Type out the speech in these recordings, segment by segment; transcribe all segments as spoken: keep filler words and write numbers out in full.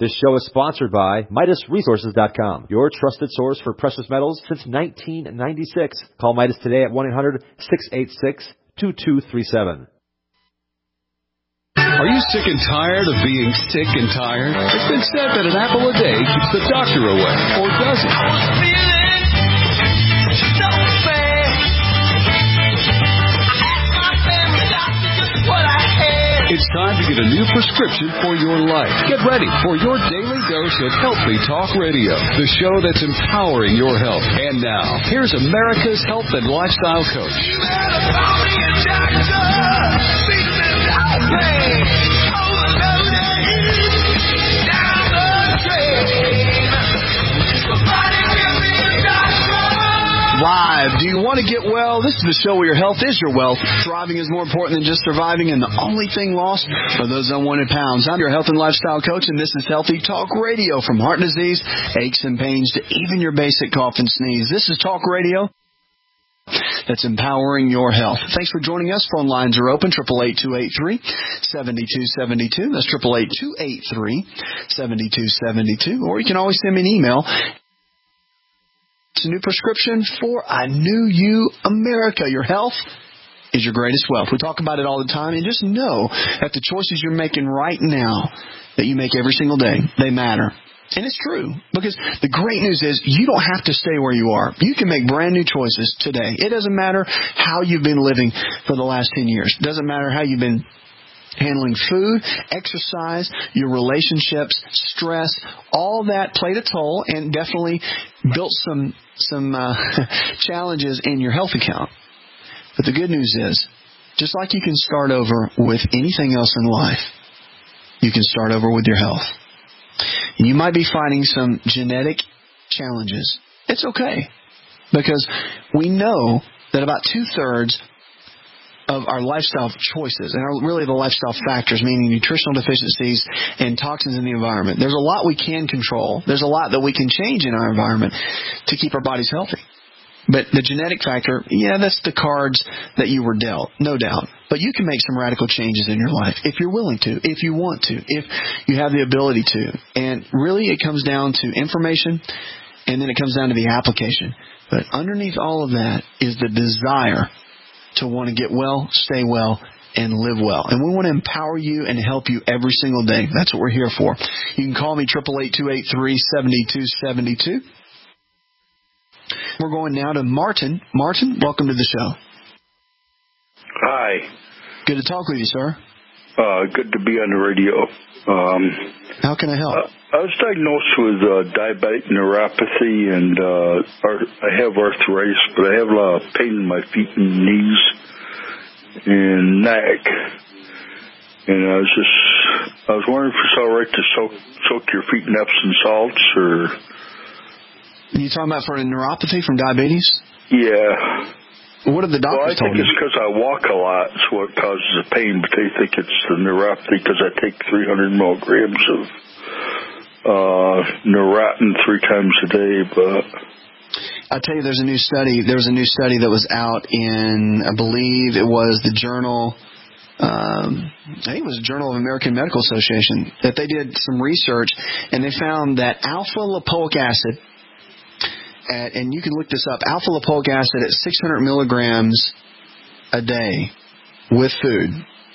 This show is sponsored by Midas Resources dot com, your trusted source for precious metals since nineteen ninety-six. Call Midas today at one eight hundred six eight six two two three seven. Are you sick and tired of being sick and tired? It's been said that an apple a day keeps the doctor away, or does it? I was feeling so bad. I asked my family doctor just what I had. It's time to get a new prescription for your life. Get ready for your daily dose of Healthy Talk Radio, the show that's empowering your health. And now, here's America's health and lifestyle coach. You better call me a doctor. Beat the dog pain. Live. Do you want to get well? This is the show where your health is your wealth. Thriving is more important than just surviving, and the only thing lost are those unwanted pounds. I'm your health and lifestyle coach, and this is Healthy Talk Radio. From heart disease, aches and pains, to even your basic cough and sneeze. This is Talk Radio that's empowering your health. Thanks for joining us. Phone lines are open, eight eight eight, two eight three, seven two seven two. That's eight eight eight, two eight three, seven two seven two. Or you can always send me an email. It's a new prescription for a new you, America. Your health is your greatest wealth. We talk about it all the time, and just know that the choices you're making right now, that you make every single day, they matter. And it's true, because the great news is you don't have to stay where you are. You can make brand new choices today. It doesn't matter how you've been living for the last ten years. It doesn't matter how you've been handling food, exercise, your relationships, stress, all that played a toll and definitely built some some uh, challenges in your health account. But the good news is, just like you can start over with anything else in life, you can start over with your health. You might be fighting some genetic challenges. It's okay, because we know that about two-thirds of our lifestyle choices, and are really the lifestyle factors, meaning nutritional deficiencies and toxins in the environment. There's a lot we can control. There's a lot that we can change in our environment to keep our bodies healthy. But the genetic factor, yeah, that's the cards that you were dealt, no doubt. But you can make some radical changes in your life if you're willing to, if you want to, if you have the ability to. And really it comes down to information, and then it comes down to the application. But underneath all of that is the desire to want to get well, stay well, and live well. And we want to empower you and help you every single day. That's what we're here for. You can call me, eight eight eight, two eight three, seven two seven two. We're going now to Martin. Martin, welcome to the show. Hi. Good to talk with you, sir. Uh, good to be on the radio. Um, How can I help? Uh, I was diagnosed with uh, diabetic neuropathy, and uh, I have arthritis, but I have a lot of pain in my feet and knees and neck. And I was just, I was wondering if it's all right to soak, soak your feet in Epsom salts, or... You talking about for a neuropathy from diabetes? Yeah. What have the doctors told you? Well, I think you? it's because I walk a lot. That's what causes the pain, but they think it's the neuropathy because I take three hundred milligrams of uh, Neurontin three times a day. But I'll tell you, there's a new study. There was a new study that was out in, I believe it was the journal, um, I think it was the Journal of American Medical Association, that they did some research, and they found that alpha-lipoic acid, At, and you can look this up, alpha-lipoic acid at six hundred milligrams a day with food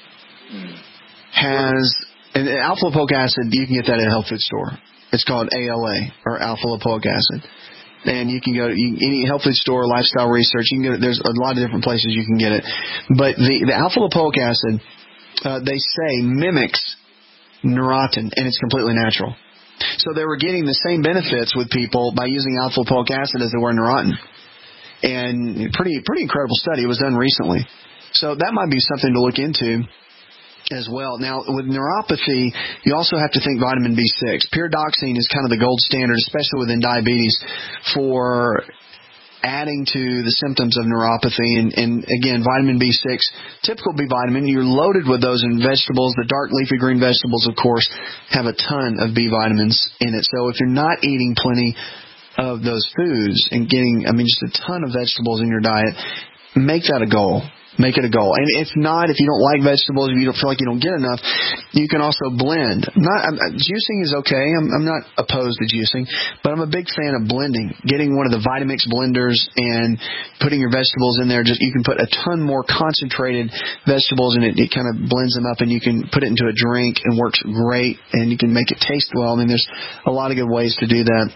has, and alpha-lipoic acid, you can get that at a health food store. It's called A L A, or alpha-lipoic acid. And you can go to you, any health food store, lifestyle research, you can get it. There's a lot of different places you can get it. But the, the alpha-lipoic acid, uh, they say, mimics Neurontin, and it's completely natural. So they were getting the same benefits with people by using alpha-lipoic acid as they were Neurontin. And pretty pretty incredible study. It was done recently. So that might be something to look into as well. Now, with neuropathy, you also have to think vitamin B six. Pyridoxine is kind of the gold standard, especially within diabetes, for adding to the symptoms of neuropathy. And, and again, vitamin B six, typical B vitamin, you're loaded with those in vegetables. The dark leafy green vegetables, of course, have a ton of B vitamins in it. So if you're not eating plenty of those foods and getting, I mean, just a ton of vegetables in your diet, make that a goal. Make it a goal. And if not, if you don't like vegetables, if you don't feel like you don't get enough, you can also blend. Not I'm, juicing is okay. I'm, I'm not opposed to juicing, but I'm a big fan of blending. Getting one of the Vitamix blenders and putting your vegetables in there. Just you can put a ton more concentrated vegetables, and it, it kind of blends them up, and you can put it into a drink and works great, and you can make it taste well. I mean, there's a lot of good ways to do that.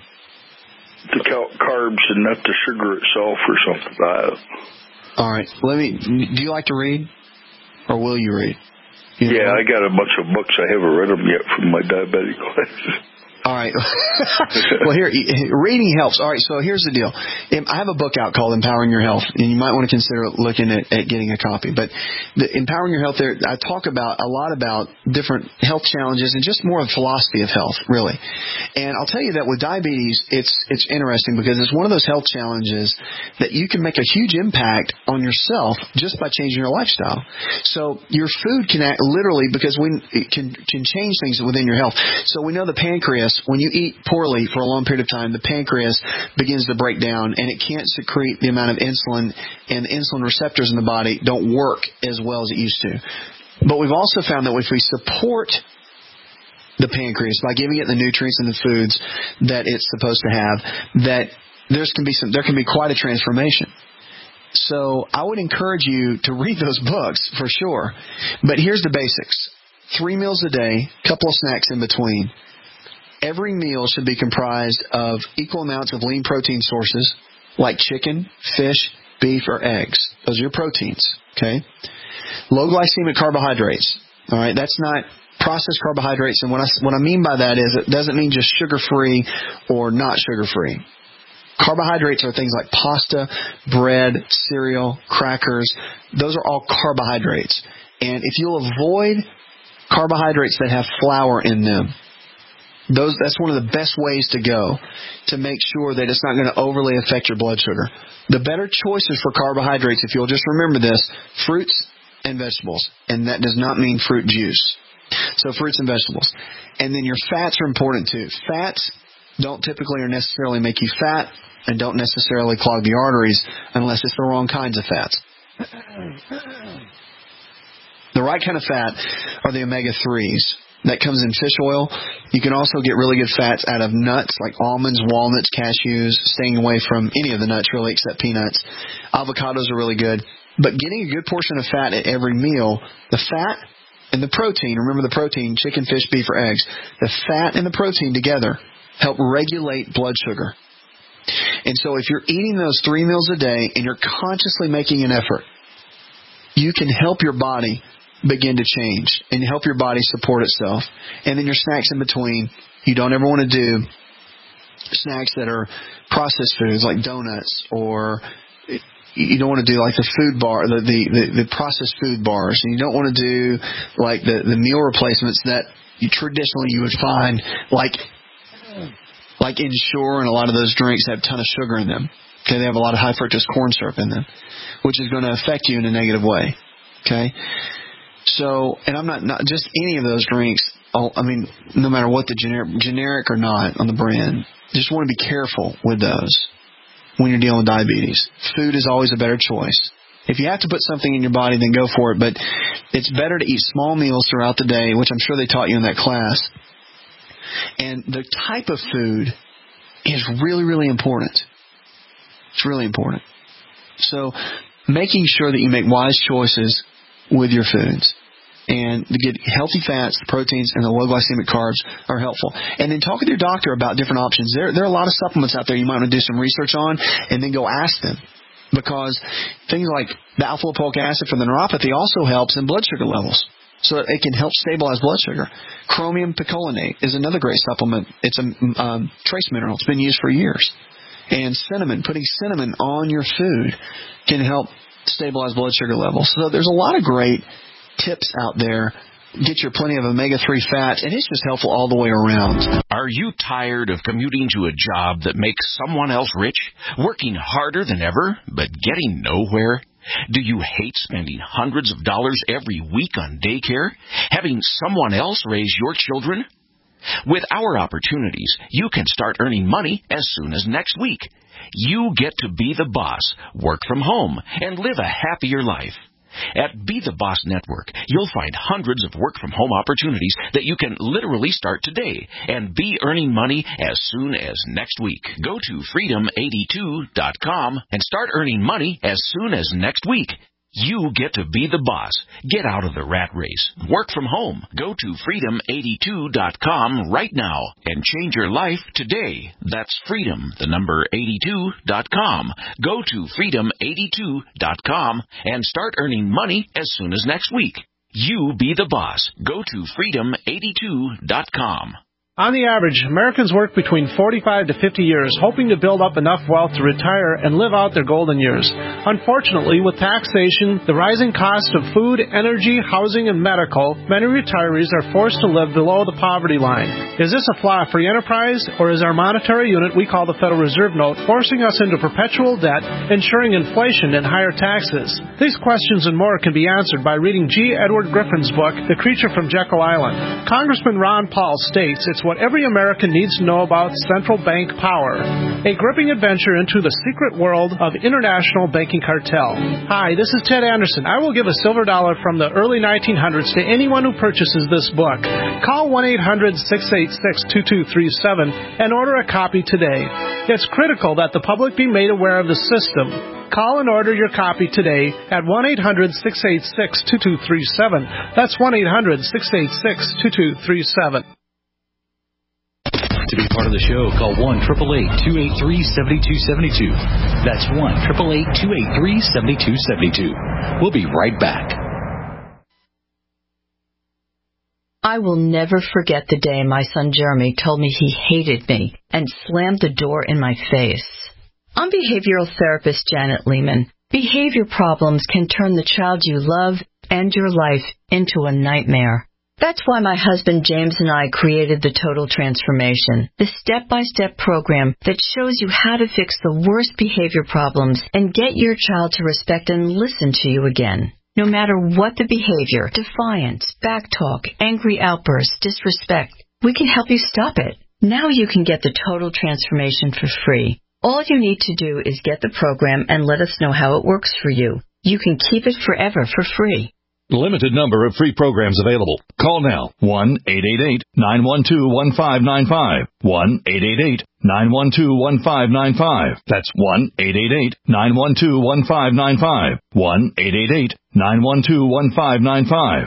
To count carbs and not the sugar itself or something like that. All right. Let me. Do you like to read, or will you read? You yeah, know? I got a bunch of books. I haven't read them yet from my diabetic classes. All right. Well, here, reading helps. All right, so here's the deal. I have a book out called Empowering Your Health, and you might want to consider looking at, at getting a copy. But the Empowering Your Health, there, I talk about a lot about different health challenges and just more of philosophy of health, really. And I'll tell you that with diabetes, it's it's interesting because it's one of those health challenges that you can make a huge impact on yourself just by changing your lifestyle. So your food can act literally because we it can can change things within your health. So we know the pancreas. When you eat poorly for a long period of time, the pancreas begins to break down, and it can't secrete the amount of insulin, and insulin receptors in the body don't work as well as it used to. But we've also found that if we support the pancreas by giving it the nutrients and the foods that it's supposed to have, that there's can be some, there can be quite a transformation. So I would encourage you to read those books for sure. But here's the basics. Three meals a day, couple of snacks in between. Every meal should be comprised of equal amounts of lean protein sources like chicken, fish, beef, or eggs. Those are your proteins, okay? Low glycemic carbohydrates, all right? That's not processed carbohydrates, and what I, what I mean by that is it doesn't mean just sugar-free or not sugar-free. Carbohydrates are things like pasta, bread, cereal, crackers. Those are all carbohydrates. And if you'll avoid carbohydrates that have flour in them, Those, that's one of the best ways to go to make sure that it's not going to overly affect your blood sugar. The better choices for carbohydrates, if you'll just remember this, fruits and vegetables. And that does not mean fruit juice. So fruits and vegetables. And then your fats are important too. Fats don't typically or necessarily make you fat and don't necessarily clog the arteries unless it's the wrong kinds of fats. The right kind of fat are the omega threes. That comes in fish oil. You can also get really good fats out of nuts like almonds, walnuts, cashews, staying away from any of the nuts really except peanuts. Avocados are really good. But getting a good portion of fat at every meal, the fat and the protein, remember the protein, chicken, fish, beef, or eggs, the fat and the protein together help regulate blood sugar. And so if you're eating those three meals a day and you're consciously making an effort, you can help your body begin to change and help your body support itself. And then your snacks in between, you don't ever want to do snacks that are processed foods like donuts, or you don't want to do like the food bar, the, the, the, the processed food bars. And you don't want to do like the, the meal replacements that you traditionally you would find like, like Ensure, and a lot of those drinks have a ton of sugar in them. Okay, they have a lot of high fructose corn syrup in them, which is going to affect you in a negative way. Okay. So, and I'm not, not just any of those drinks. I mean, no matter what the generic, generic or not on the brand, just want to be careful with those when you're dealing with diabetes. Food is always a better choice. If you have to put something in your body, then go for it. But it's better to eat small meals throughout the day, which I'm sure they taught you in that class. And the type of food is really, really important. It's really important. So, making sure that you make wise choices with your foods. And to get healthy fats, proteins, and the low glycemic carbs are helpful. And then talk with your doctor about different options. There, there are a lot of supplements out there you might want to do some research on, and then go ask them. Because things like the alpha-lipoic acid for the neuropathy also helps in blood sugar levels. So that it can help stabilize blood sugar. Chromium picolinate is another great supplement. It's a um, trace mineral. It's been used for years. And cinnamon, putting cinnamon on your food can help stabilize blood sugar levels. So there's a lot of great tips out there. Get your plenty of omega three fats, and it's just helpful all the way around. Are you tired of commuting to a job that makes someone else rich, working harder than ever, but getting nowhere? Do you hate spending hundreds of dollars every week on daycare, having someone else raise your children? With our opportunities, you can start earning money as soon as next week. You get to be the boss, work from home, and live a happier life. At Be the Boss Network, you'll find hundreds of work-from-home opportunities that you can literally start today and be earning money as soon as next week. Go to freedom eighty-two dot com and start earning money as soon as next week. You get to be the boss. Get out of the rat race. Work from home. Go to freedom eighty-two dot com right now and change your life today. That's freedom, the number eighty-two dot com. Go to freedom eighty-two dot com and start earning money as soon as next week. You be the boss. Go to freedom eighty-two dot com. On the average, Americans work between forty-five to fifty years, hoping to build up enough wealth to retire and live out their golden years. Unfortunately, with taxation, the rising cost of food, energy, housing, and medical, many retirees are forced to live below the poverty line. Is this a flaw free enterprise, or is our monetary unit we call the Federal Reserve Note forcing us into perpetual debt, ensuring inflation and higher taxes? These questions and more can be answered by reading G. Edward Griffin's book, The Creature from Jekyll Island. Congressman Ron Paul states it's what every American needs to know about central bank power. A gripping adventure into the secret world of international banking cartel. Hi, this is Ted Anderson. I will give a silver dollar from the early nineteen hundreds to anyone who purchases this book. Call one eight hundred six eight six two two three seven and order a copy today. It's critical that the public be made aware of the system. Call and order your copy today at one eight hundred six eight six two two three seven. That's one eight hundred six eight six two two three seven. To be part of the show, call one eight eight eight, two eight three, seven two seven two. That's one eight eight eight, two eight three, seven two seven two. We'll be right back. I will never forget the day my son Jeremy told me he hated me and slammed the door in my face. I'm behavioral therapist Janet Lehman. Behavior problems can turn the child you love and your life into a nightmare. That's why my husband James and I created the Total Transformation, the step-by-step program that shows you how to fix the worst behavior problems and get your child to respect and listen to you again. No matter what the behavior, defiance, backtalk, angry outbursts, disrespect, we can help you stop it. Now you can get the Total Transformation for free. All you need to do is get the program and let us know how it works for you. You can keep it forever for free. Limited number of free programs available. Call now, one eight eight eight, nine one two, one five nine five, one eight eight eight, nine one two, one five nine five. That's one eight eight eight, nine one two, one five nine five, one eight eight eight, nine one two, one five nine five.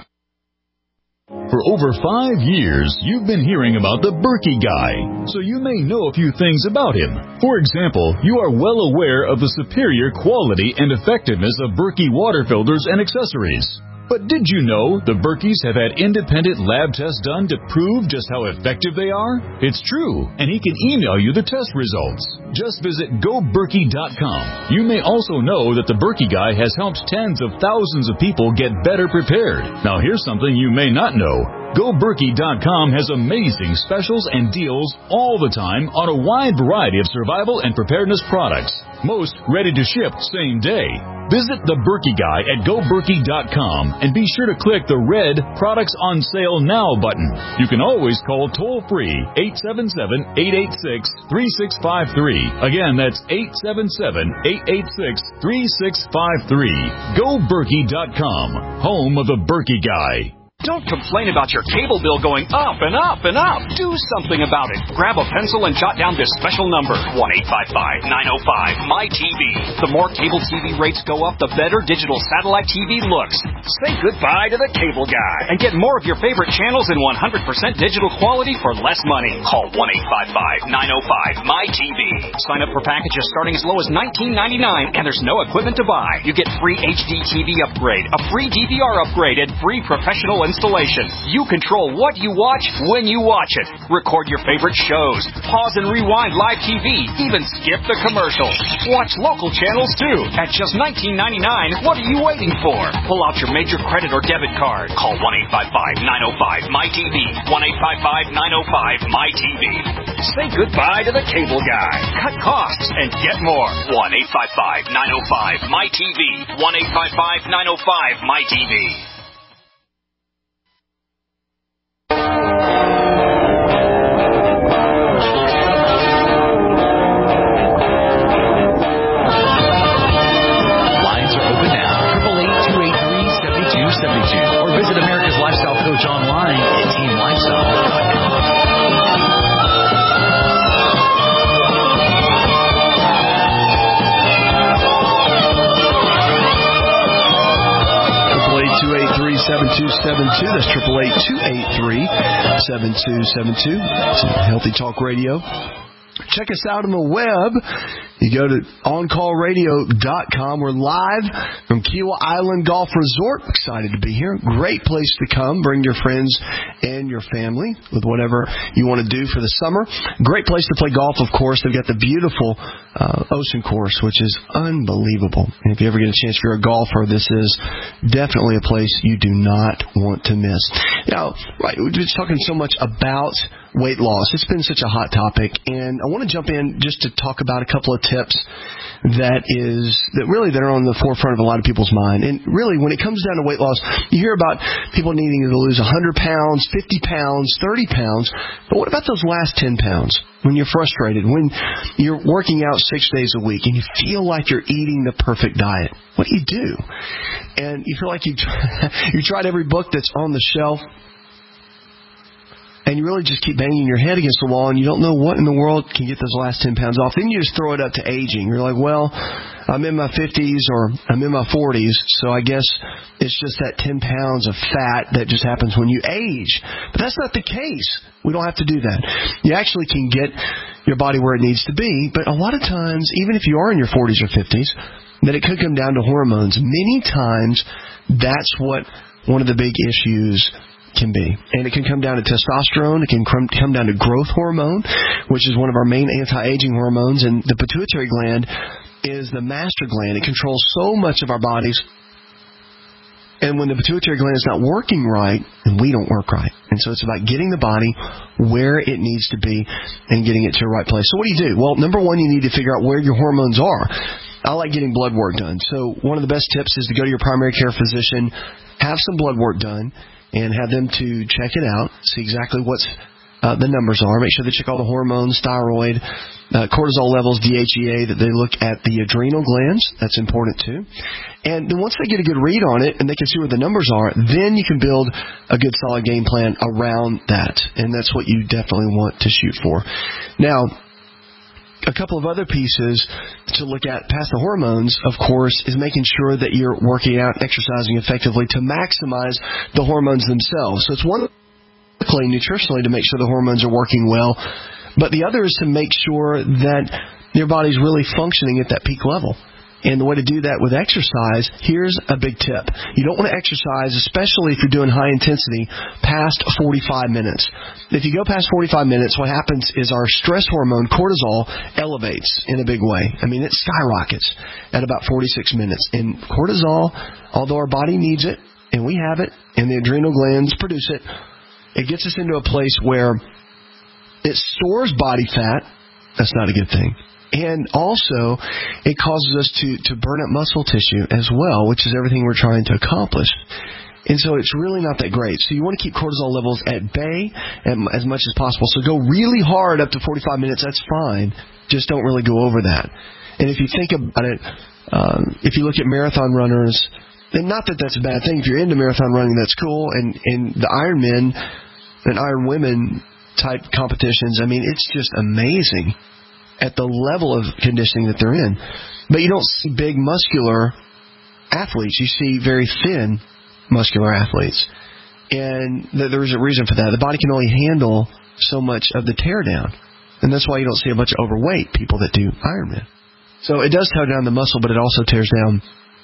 For over five years, you've been hearing about the Berkey Guy, so you may know a few things about him. For example, you are well aware of the superior quality and effectiveness of Berkey water filters and accessories. But did you know the Berkeys have had independent lab tests done to prove just how effective they are? It's true, and he can email you the test results. Just visit go berkey dot com. You may also know that the Berkey Guy has helped tens of thousands of people get better prepared. Now here's something you may not know. go berkey dot com has amazing specials and deals all the time on a wide variety of survival and preparedness products. Most ready to ship same day. Visit the Berkey Guy at go berkey dot com and be sure to click the red Products on Sale Now button. You can always call toll-free eight seven seven, eight eight six, three six five three. Again, that's eight seven seven, eight eight six, three six five three. go berkey dot com, home of the Berkey Guy. Don't complain about your cable bill going up and up and up. Do something about it. Grab a pencil and jot down this special number, one eight five five, nine oh five, M Y T V. The more cable T V rates go up, the better digital satellite T V looks. Say goodbye to the cable guy and get more of your favorite channels in one hundred percent digital quality for less money. Call one eight five five, nine oh five, M Y T V. Sign up for packages starting as low as nineteen ninety-nine, and there's no equipment to buy. You get free H D T V upgrade, a free D V R upgrade, and free professional installation. You control what you watch when you watch it. Record your favorite shows. Pause and rewind live T V. Even skip the commercials. Watch local channels too. At just nineteen ninety-nine, what are you waiting for? Pull out your major credit or debit card. Call one eight five five, nine oh five, M Y T V. one eight five five, nine oh five, M Y T V. Say goodbye to the cable guy. Cut costs and get more. one eight five five, nine oh five, M Y T V. one eight five five, nine oh five, M Y T V. Lines are open now. eight eight eight, two eight three, seven two seven two. That's eight eight eight, two eight three, seven two seven two. It's Healthy Talk Radio. Check us out on the web. You go to on call radio dot com. We're live from Kiawah Island Golf Resort. Excited to be here. Great place to come. Bring your friends and your family with whatever you want to do for the summer. Great place to play golf, of course. They've got the beautiful uh, ocean course, which is unbelievable. And if you ever get a chance, if you're a golfer, this is definitely a place you do not want to miss. Now, right, we've been talking so much about weight loss. It's been such a hot topic, and I want to jump in just to talk about a couple of tips that is that really that are on the forefront of a lot of people's mind. And really, when it comes down to weight loss, you hear about people needing to lose one hundred pounds, fifty pounds, thirty pounds. But what about those last ten pounds? When you're frustrated, when you're working out six days a week, and you feel like you're eating the perfect diet, what do you do? And you feel like you've you tried every book that's on the shelf, and you really just keep banging your head against the wall, and you don't know what in the world can get those last ten pounds off. Then you just throw it up to aging. You're like, well, I'm in my fifties or I'm in my forties, so I guess it's just that ten pounds of fat that just happens when you age. But that's not the case. We don't have to do that. You actually can get your body where it needs to be, but a lot of times, even if you are in your forties or fifties, that it could come down to hormones. Many times, that's what one of the big issues can be. And it can come down to testosterone. It can come down to growth hormone, which is one of our main anti-aging hormones. And the pituitary gland is the master gland. It controls so much of our bodies. And when the pituitary gland is not working right, then we don't work right. And so it's about getting the body where it needs to be and getting it to the right place. So what do you do? Well, number one, you need to figure out where your hormones are. I like getting blood work done. So one of the best tips is to go to your primary care physician, have some blood work done, and have them to check it out, see exactly what's uh, the numbers are. Make sure they check all the hormones, thyroid, uh, cortisol levels, D H E A, that they look at the adrenal glands. That's important too. And then once they get a good read on it and they can see where the numbers are, then you can build a good solid game plan around that. And that's what you definitely want to shoot for. Now, a couple of other pieces to look at past the hormones, of course, is making sure that you're working out, exercising effectively to maximize the hormones themselves. So it's one thing nutritionally to make sure the hormones are working well, but the other is to make sure that your body's really functioning at that peak level. And the way to do that with exercise, here's a big tip. You don't want to exercise, especially if you're doing high intensity, past forty-five minutes. If you go past forty-five minutes, what happens is our stress hormone, cortisol, elevates in a big way. I mean, it skyrockets at about forty-six minutes. And cortisol, although our body needs it, and we have it, and the adrenal glands produce it, it gets us into a place where it stores body fat. That's not a good thing. And also, it causes us to, to burn up muscle tissue as well, which is everything we're trying to accomplish. And so it's really not that great. So you want to keep cortisol levels at bay as much as possible. So go really hard up to forty-five minutes. That's fine. Just don't really go over that. And if you think about it, um, if you look at marathon runners, and not that that's a bad thing. If you're into marathon running, that's cool. And, and the Ironmen and Ironwomen type competitions, I mean, it's just amazing at the level of conditioning that they're in. But you don't see big muscular athletes. You see very thin muscular athletes. And there's a reason for that. The body can only handle so much of the tear down. And that's why you don't see a bunch of overweight people that do Ironman. So it does tear down the muscle, but it also tears down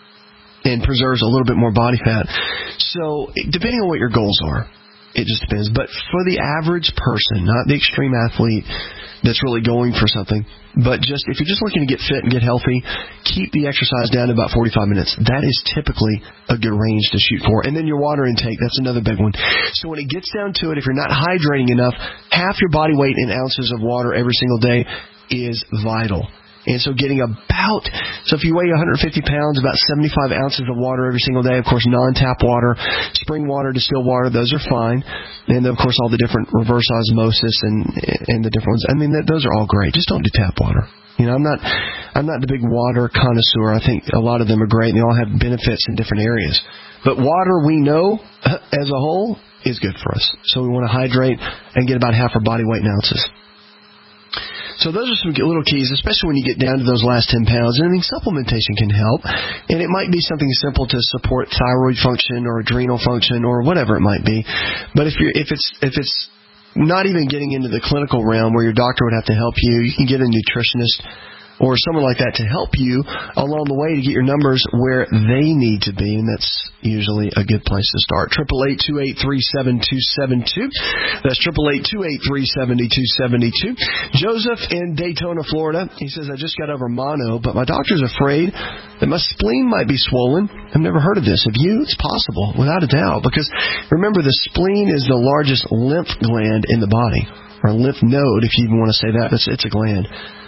and preserves a little bit more body fat. So depending on what your goals are, it just depends. But for the average person, not the extreme athlete that's really going for something, but just if you're just looking to get fit and get healthy, keep the exercise down to about forty-five minutes. That is typically a good range to shoot for. And then your water intake, that's another big one. So when it gets down to it, if you're not hydrating enough, half your body weight in ounces of water every single day is vital. And so getting about, so if you weigh one hundred fifty pounds, about seventy-five ounces of water every single day. Of course, non-tap water, spring water, distilled water, those are fine. And, of course, all the different reverse osmosis and and the different ones. I mean, that, those are all great. Just don't do tap water. You know, I'm not I'm not the big water connoisseur. I think a lot of them are great, and they all have benefits in different areas. But water, we know, as a whole, is good for us. So we want to hydrate and get about half our body weight in ounces. So those are some little keys, especially when you get down to those last ten pounds. And I mean, supplementation can help. And it might be something simple to support thyroid function or adrenal function or whatever it might be. But if you're, if it's, if it's not even getting into the clinical realm where your doctor would have to help you, you can get a nutritionist or someone like that to help you along the way to get your numbers where they need to be, and that's usually a good place to start. eight eight eight, two eight three, seven two seven two. That's eight eight eight, two eight three, seven two seven two. Joseph in Daytona, Florida, he says, I just got over mono, but my doctor's afraid that my spleen might be swollen. I've never heard of this. Have you? It's possible, without a doubt, because remember, the spleen is the largest lymph gland in the body, or lymph node, if you even want to say that. It's, it's a gland.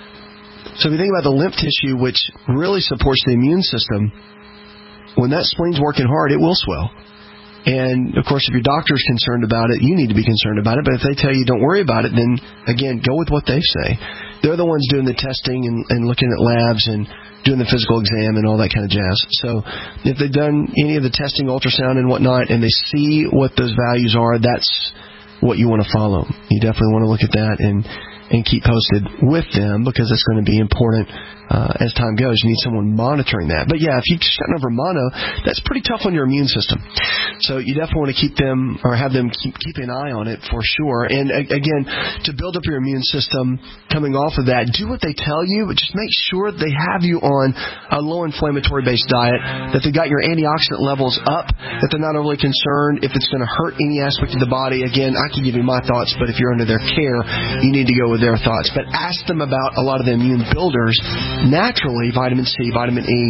So if you think about the lymph tissue, which really supports the immune system, when that spleen's working hard, it will swell. And, of course, if your doctor's concerned about it, you need to be concerned about it. But if they tell you don't worry about it, then, again, go with what they say. They're the ones doing the testing and, and looking at labs and doing the physical exam and all that kind of jazz. So if they've done any of the testing, ultrasound and whatnot, and they see what those values are, that's what you want to follow. You definitely want to look at that and and keep posted with them, because it's going to be important uh, as time goes. You need someone monitoring that. But, yeah, if you've just gotten over mono, that's pretty tough on your immune system. So you definitely want to keep them or have them keep, keep an eye on it for sure. And, again, to build up your immune system coming off of that, do what they tell you, but just make sure they have you on a low-inflammatory-based diet, that they got your antioxidant levels up, that they're not overly concerned if it's going to hurt any aspect of the body. Again, I can give you my thoughts, but if you're under their care, you need to go with their thoughts. But ask them about a lot of the immune builders naturally, vitamin C, vitamin E,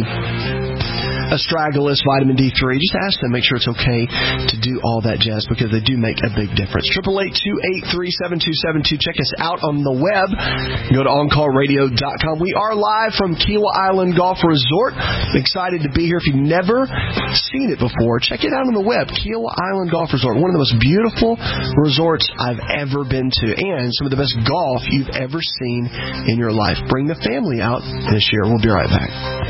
astragalus, vitamin D three. Just ask them, make sure it's okay to do all that jazz, because they do make a big difference. eight eight eight, two eight three, seven two seven two. Check us out on the web. Go to on call radio dot com. We are live from Kiawah Island Golf Resort. Excited to be here. If you've never seen it before, check it out on the web. Kiawah Island Golf Resort. One of the most beautiful resorts I've ever been to, and some of the best golf you've ever seen in your life. Bring the family out this year. We'll be right back.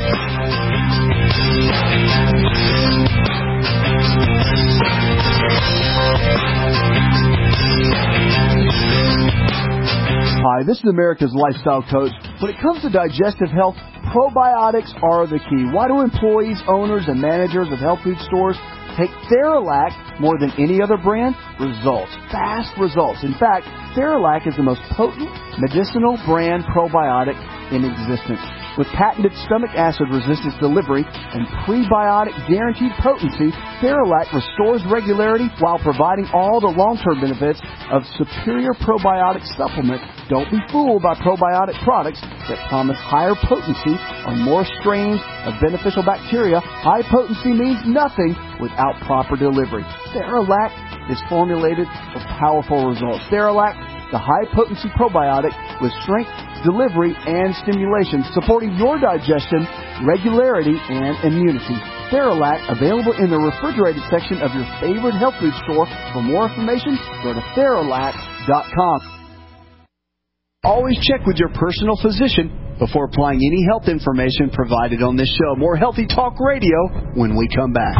Hi, this is America's Lifestyle Coach. When it comes to digestive health, probiotics are the key. Why do employees, owners, and managers of health food stores take Theralac more than any other brand? Results. Fast results. In fact, Theralac is the most potent medicinal brand probiotic in existence. With patented stomach acid resistance delivery and prebiotic guaranteed potency, Theralac restores regularity while providing all the long-term benefits of superior probiotic supplement. Don't be fooled by probiotic products that promise higher potency or more strains of beneficial bacteria. High potency means nothing without proper delivery. Theralac is formulated for powerful results. Theralac, the high-potency probiotic with strength, delivery, and stimulation, supporting your digestion, regularity, and immunity. Theralac, available in the refrigerated section of your favorite health food store. For more information, go to Theralac dot com. Always check with your personal physician before applying any health information provided on this show. More Healthy Talk Radio when we come back.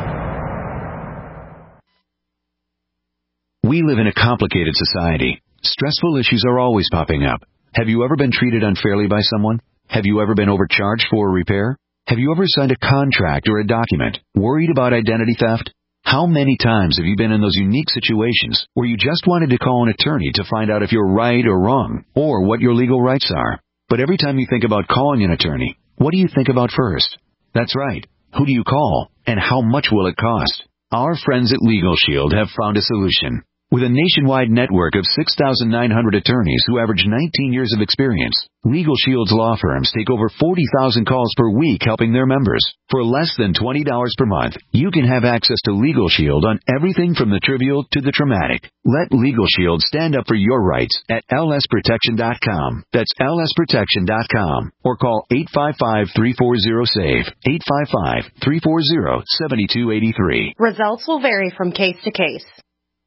We live in a complicated society. Stressful issues are always popping up. Have you ever been treated unfairly by someone? Have you ever been overcharged for a repair? Have you ever signed a contract or a document worried about identity theft? How many times have you been in those unique situations where you just wanted to call an attorney to find out if you're right or wrong, or what your legal rights are? But every time you think about calling an attorney, what do you think about first? That's right. Who do you call, and how much will it cost? Our friends at Legal Shield have found a solution. With a nationwide network of six thousand nine hundred attorneys who average nineteen years of experience, Legal Shield's law firms take over forty thousand calls per week helping their members. For less than twenty dollars per month, you can have access to Legal Shield on everything from the trivial to the traumatic. Let Legal Shield stand up for your rights at L S protection dot com. That's L S protection dot com. Or call eight five five, three four zero, S A V E, eight five five, three four zero, seven two eight three. Results will vary from case to case.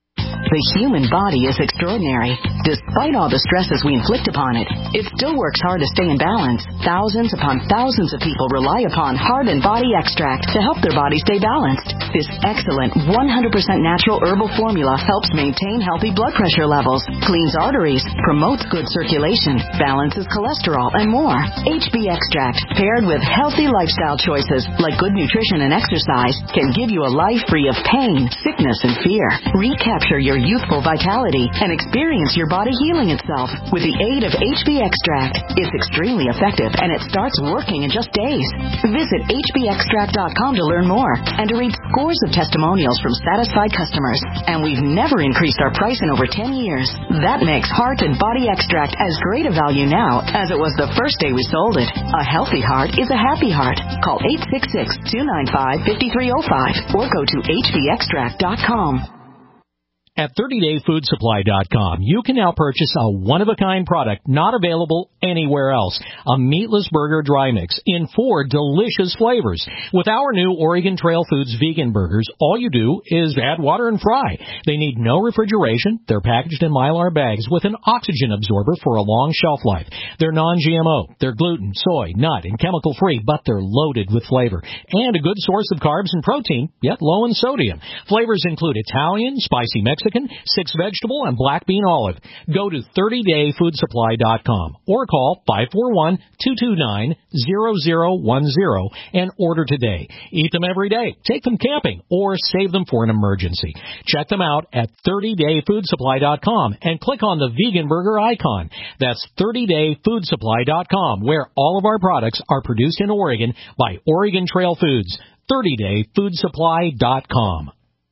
The human body is extraordinary. Despite all the stresses we inflict upon it, it still works hard to stay in balance. Thousands upon thousands of people rely upon Heart and Body Extract to help their body stay balanced. This excellent one hundred percent natural herbal formula helps maintain healthy blood pressure levels, cleans arteries, promotes good circulation, balances cholesterol, and more. H B Extract, paired with healthy lifestyle choices like good nutrition and exercise, can give you a life free of pain, sickness, and fear. Recapture your youthful vitality and experience your body healing itself with the aid of H B Extract. It's extremely effective and it starts working in just days. Visit H B extract dot com to learn more and to read scores of testimonials from satisfied customers. And we've never increased our price in over ten years. That makes Heart and Body Extract as great a value now as it was the first day we sold it. A healthy heart is a happy heart. Call eight six six, two nine five, five three zero five or go to H B extract dot com. At thirty day food supply dot com, you can now purchase a one-of-a-kind product not available anywhere else, a meatless burger dry mix in four delicious flavors. With our new Oregon Trail Foods vegan burgers, all you do is add water and fry. They need no refrigeration. They're packaged in Mylar bags with an oxygen absorber for a long shelf life. They're non G M O. They're gluten, soy, nut, and chemical-free, but they're loaded with flavor. And a good source of carbs and protein, yet low in sodium. Flavors include Italian, spicy Mexican, six vegetable, and black bean olive. Go to thirty day food supply dot com or call five four one, two two nine, zero zero one zero and order today. Eat them every day, take them camping, or save them for an emergency. Check them out at thirty day food supply dot com and click on the vegan burger icon. That's thirty day food supply dot com, where all of our products are produced in Oregon by Oregon Trail Foods. thirty day food supply dot com.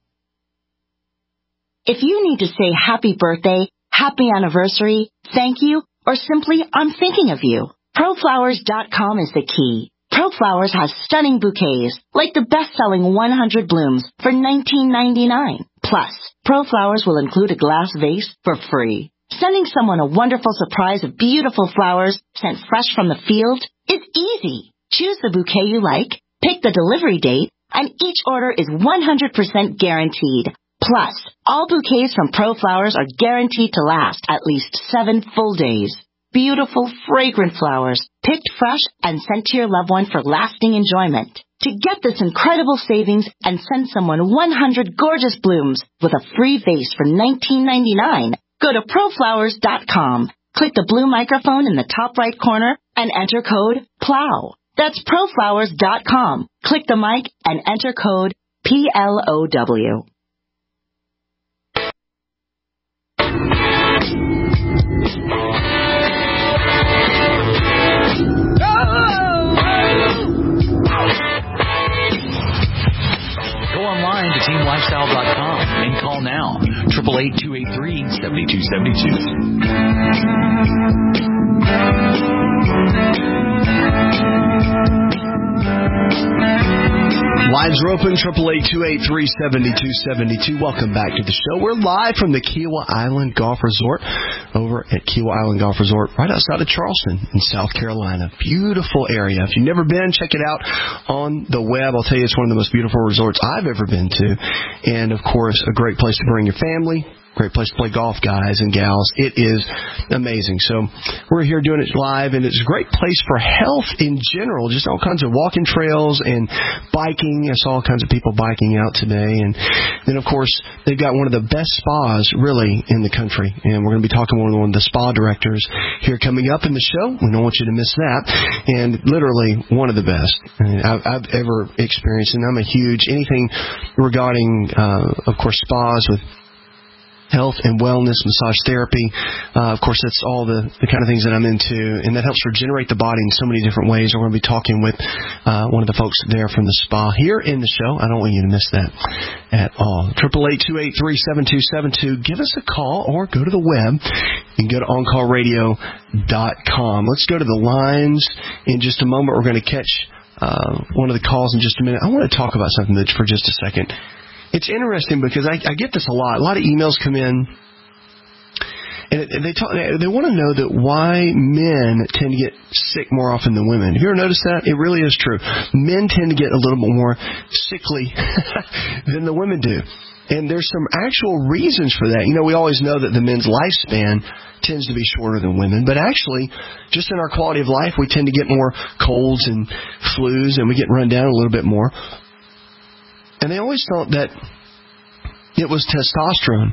If you need to say happy birthday, happy anniversary, thank you, or simply I'm thinking of you, pro flowers dot com is the key. ProFlowers has stunning bouquets, like the best-selling one hundred blooms for nineteen ninety-nine. Plus, ProFlowers will include a glass vase for free. Sending someone a wonderful surprise of beautiful flowers sent fresh from the field is easy. Choose the bouquet you like, pick the delivery date, and each order is one hundred percent guaranteed. Plus, all bouquets from ProFlowers are guaranteed to last at least seven full days. Beautiful, fragrant flowers, picked fresh and sent to your loved one for lasting enjoyment. To get this incredible savings and send someone one hundred gorgeous blooms with a free vase for nineteen ninety-nine, go to pro flowers dot com. Click the blue microphone in the top right corner and enter code PLOW. That's pro flowers dot com. Click the mic and enter code P L O W. Go online to team lifestyle dot com and call now, eight eight eight, two eight three, seven two seven two. Lines are open, eight eight eight, two eight three, seven two seven two. Welcome back to the show. We're live from the Kiawah Island Golf Resort over at Kiawah Island Golf Resort right outside of Charleston in South Carolina. Beautiful area. If you've never been, check it out on the web. I'll tell you, it's one of the most beautiful resorts I've ever been to. And, of course, a great place to bring your family. Great place to play golf, guys and gals. It is amazing. So we're here doing it live, and it's a great place for health in general. Just all kinds of walking trails and biking. I saw all kinds of people biking out today. And then, of course, they've got one of the best spas, really, in the country. And we're going to be talking with one of the spa directors here coming up in the show. We don't want you to miss that. And literally one of the best I've, I've ever experienced. And I'm a huge, anything regarding, uh, of course, spas with health and wellness, massage therapy. Uh, of course, that's all the, the kind of things that I'm into, and that helps regenerate the body in so many different ways. We're going to be talking with uh, one of the folks there from the spa here in the show. I don't want you to miss that at all. eight eight eight, two eight three, seven two seven two. Give us a call or go to the web. You can go to on call radio dot com. Let's go to the lines in just a moment. We're going to catch uh, one of the calls in just a minute. I want to talk about something for just a second. It's interesting because I, I get this a lot. A lot of emails come in, and they talk, they want to know that why men tend to get sick more often than women. Have you ever noticed that? It really is true. Men tend to get a little bit more sickly than the women do. And there's some actual reasons for that. You know, we always know that the men's lifespan tends to be shorter than women, but actually, just in our quality of life, we tend to get more colds and flus, and we get run down a little bit more. And they always thought that it was testosterone.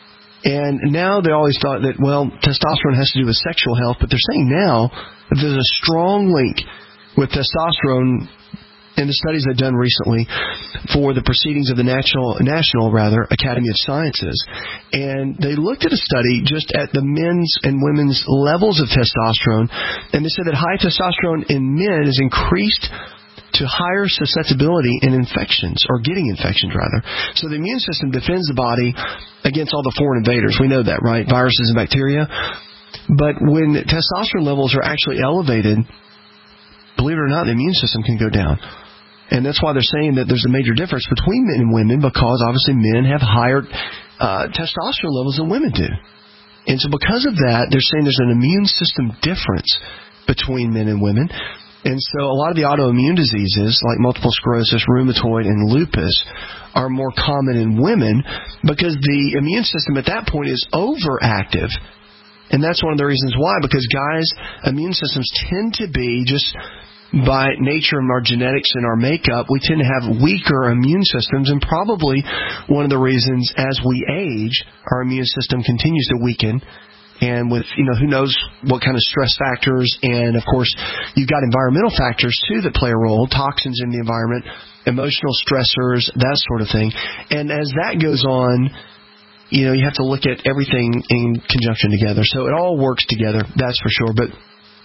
And now they always thought that, well, testosterone has to do with sexual health, but they're saying now that there's a strong link with testosterone in the studies they've done recently for the proceedings of the National, National rather, Academy of Sciences. And they looked at a study just at the men's and women's levels of testosterone, and they said that high testosterone in men is increased to higher susceptibility in infections, or getting infections, rather. So the immune system defends the body against all the foreign invaders. We know that, right? Viruses and bacteria. But when testosterone levels are actually elevated, believe it or not, the immune system can go down. And that's why they're saying that there's a major difference between men and women, because obviously men have higher uh, testosterone levels than women do. And so because of that, they're saying there's an immune system difference between men and women. And so a lot of the autoimmune diseases, like multiple sclerosis, rheumatoid, and lupus, are more common in women because the immune system at that point is overactive. And that's one of the reasons why, because guys' immune systems tend to be, just by nature of our genetics and our makeup, we tend to have weaker immune systems, and probably one of the reasons as we age, our immune system continues to weaken. And with, you know, who knows what kind of stress factors, and of course, you've got environmental factors too that play a role, toxins in the environment, emotional stressors, that sort of thing. And as that goes on, you know, you have to look at everything in conjunction together. So it all works together, that's for sure. But